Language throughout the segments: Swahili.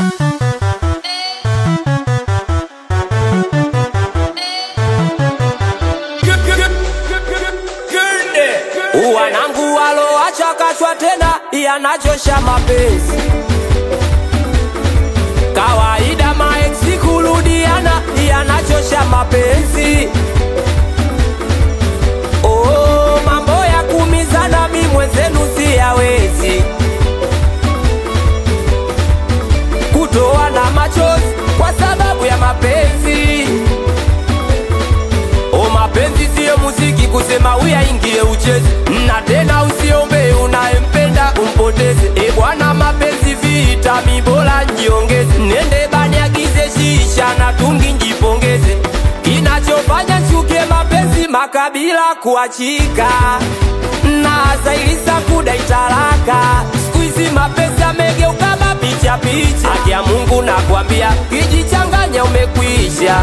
Wanangu waloacha kachwa tena yanachosha mapenzi. Kawaida maeksi kurudiana yanachosha mapenzi. Oh, mambo ya kumizana mi mwenzenu siyawezi. Kutoa na machozi kwa sababu ya mapenzi. Oh, mapenzi siyo muziki kusema uyaingie ucheze. Na tena usiombe unayempenda umpoteze. Bwana mapenzi vita mibola njiongeze. Nende bani agize shisha na tungi njipongeze. Kinachofanya chuke mapenzi makabila kuachika. Na zailisa kudai talaka. Squeeze mapenzi amegeuka mapicha picha. Haki ya Mungu nakwambia kijichanganya umekwisha.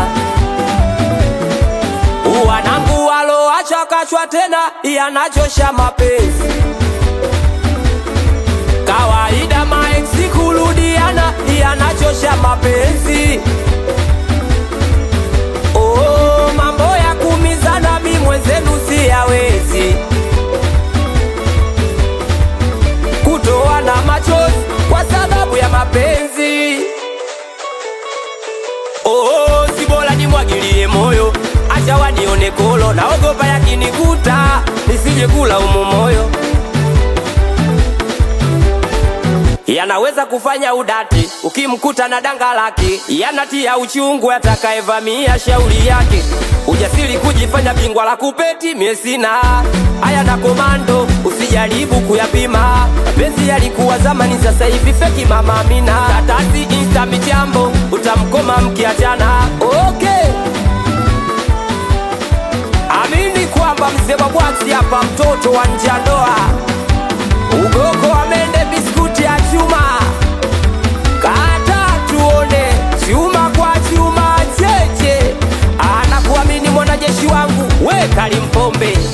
Wanangu waloacha kachwa tena yanachosha mapenzi. Kawaida maeksi kurudiana yanachosha mapenzi. Oh, mambo ya kumizana mi mwenzenu siyawezi. Kutoa na machozi kwa sababu ya mapenzi. Oh, si bora nimwagilie moyo, acha wanione kolo. Naogopa yakinikuta nisije kula umo moyo. Yanaweza kufanya udati ukimkuta na danga lake. Yanatia uchungu atakayevamia shauri yake. Ujasiri kujifanya bingwa la kupeti mie sina. Haya na komando usijaribu kuyapima. Mapenzi yalikuwa zamani sasa hivi feki mama Amina. Tatasi insta michambo utamkoma mkiachana. Okay, amini kwamba mzee wa bwaksi hapa mtoto wa njandoa. Ugoko amende biskuti ya chuma. Kata tuone chuma kwa chuma cheche. Anakuamini mwanajeshi wangu we Kalimpombe.